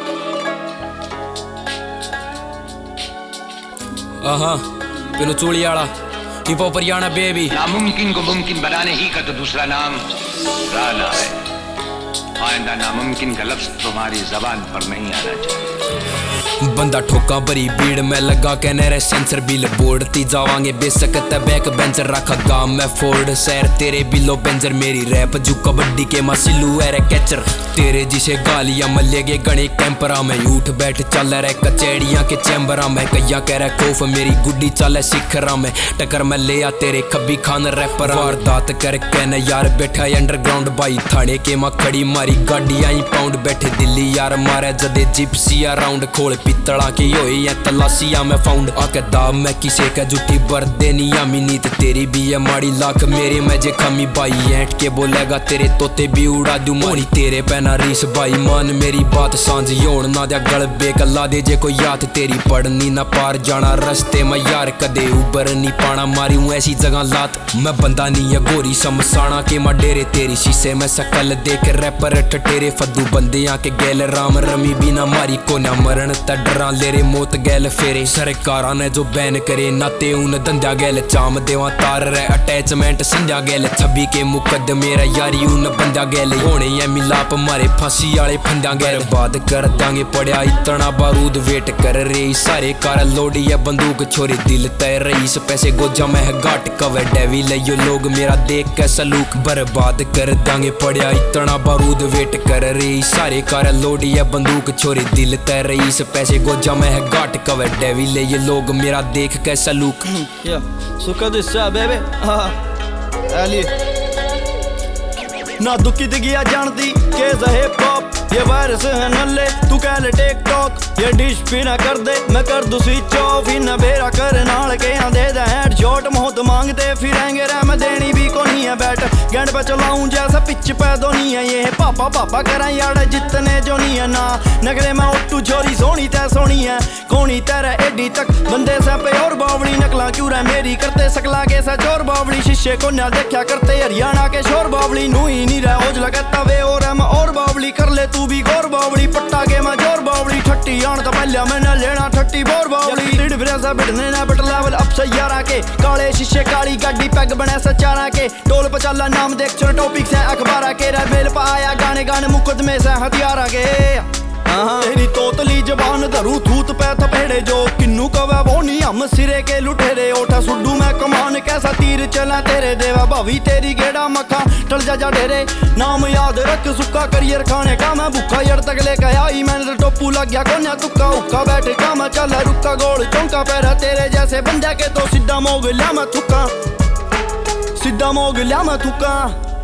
पिनो चूड़ी आला hip hop Haryana baby. नामुमकिन को मुमकिन बनाने ही का तो दूसरा नाम राना है। आइंदा नामुमकिन का लफ्ज तुम्हारी जबान पर नहीं आना चाहिए। बंदा ठोका भरी भीड़ में लगा कहने रे सेंसर बिल बोर्ड ती जावांगे बेसकत बैक बेंचर रखा गाम में फोर्ड शहर तेरे बिलो बेंजर मेरी रैप जू कबड्डी के मसिलू है रे कैचर तेरे जिसे गालियां मलेगे गणे कैंपरा में उठ बैठ चल रहे कचेड़ियां के चैम्बरा में कैया कह रहे खौफ मेरी गुड्डी चल शिखरा में टक्कर में ले आ तेरे खब्बी खान रैपर वारदात कर कहने यार बैठा अंडरग्राउंड बाई थाने के मां खड़ी मारी गाड़ी आई पाउंड बैठे दिल्ली यार मारे जदे जिप्सी राउंड खोल पितला की होई है तलाशिया में फाउंड आके दाब में किसे का जुटी बर्दे नी आमी नीत तेरी भी है माड़ी लाख मेरे में जे खमी बाई ऐंठ के बोलेगा तेरे तोते भी उड़ा दूं मोरी तेरे पैना रीस बाई मान मेरी बात सांझ योड़ ना दिया गल बेकला दे जे कोई याद तेरी पढ़नी ना पार जाना रस्ते में यार कदे उबर नी पाना मारी हूं ऐसी जगह लात मैं बंदा नी है गोरी समसाना के मां डेरे तेरी शीशे में सकल देख रैपर ठटेरे फद्दू बंदे आके गैल राम रमी बिना मारी को ना मरण डरा लेरे मौत गैल फेरे सरकारा ने जो बैन करे नाते उन धंधा गैल चाम देवा तार रे अटैचमेंट संध्या गैल छब्बी के मुकदमे रे यारी उन बंदा गैल होने ये मिलाप मारे फांसी वाले फंदा गैल बात कर दांगे पड़या इतना बारूद वेट कर रे सारे कार लोडी है बंदूक छोरी दिल तय रईस पैसे गोजा में है घाट कवे डेवी लियो लोग मेरा देख के सलूक बर्बाद कर दांगे पड़या इतना बारूद वेट कर रे सारे कार लोडी है बंदूक छोरी दिल तय रईस पैसे गोजा में है घाट कवे डेवी ले ये लोग मेरा देख कैसा लुक सुखद हिस्सा बेबे Ali ना दुखी दिगिया जानती के हिप हॉप ये वायरस है नल्ले तू कह ले टेक टॉक ये डिश भी ना कर दे मैं कर दूं स्विच ऑफ ही ना बेरा कर नाल के यहाँ दे दे हेडशॉट मौत मांगते फिरेंगे रे मैं देनी भी को नहीं है बैट गेंद पे चलाऊं जैसा पिच पे दो नहीं है ये पापा पापा करा यार जितने जो नहीं है ना नगरे में ओटू छोरी सोनी तै सोनी है कोनी तेरा एडी तक बंदे से पे और बावड़ी नकला क्यों रे मेरी करते सकला के सा चोर बावड़ी शीशे को ना देखा करते हरियाणा के शोर बावड़ी नू ही नहीं रहा ओज लगाता वे और बावड़ी कर ले तू भी गौर बावड़ी पट्टा के मैं जोर बावड़ी ठट्टी आन तो पहले मैंने लेना ठट्टी बोर बावड़ी रीड फिर बिठने ना बट लेवल अप से यारा के काले शीशे काली गाड़ी पैग बने सचारा के टोल पर चला नाम देख छोटे टॉपिक्स है अखबारा के रेल पर आया गाने गाने मुकदमे से हथियारा के तेरी तोतली जबान धरू थूत पे थपेड़े जो किन्नू कवे वो नहीं हम सिरे के लुटेरे ओठा सुड्डू में कमान कैसा तीर चला तेरे देवा भावी तेरी गेड़ा मखा टल जा ढेरे नाम याद रख सुक्का करियर खाने का मैं भूखा यार तक लेके आई मैंने तो टोपू लग गया कोन्या तुक्का उक्का बैठे का मैं चल रुक्का गोल चौंका पैरा तेरे जैसे बंदा के तो सीधा मोग लिया मैं थुक्का सीधा मोग लिया मैं थुक्का